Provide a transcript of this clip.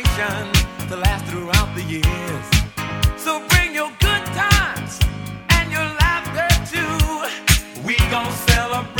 celebration to last throughout the years. So bring your good times and your laughter too. We gon' celebrate.